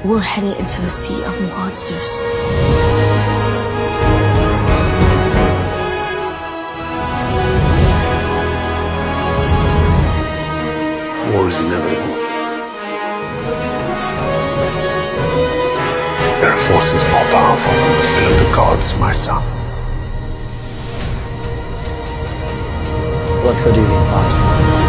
We're headed into the sea of monsters. War is inevitable. There are forces more powerful than the will of the gods, my son. Let's go do the impossible.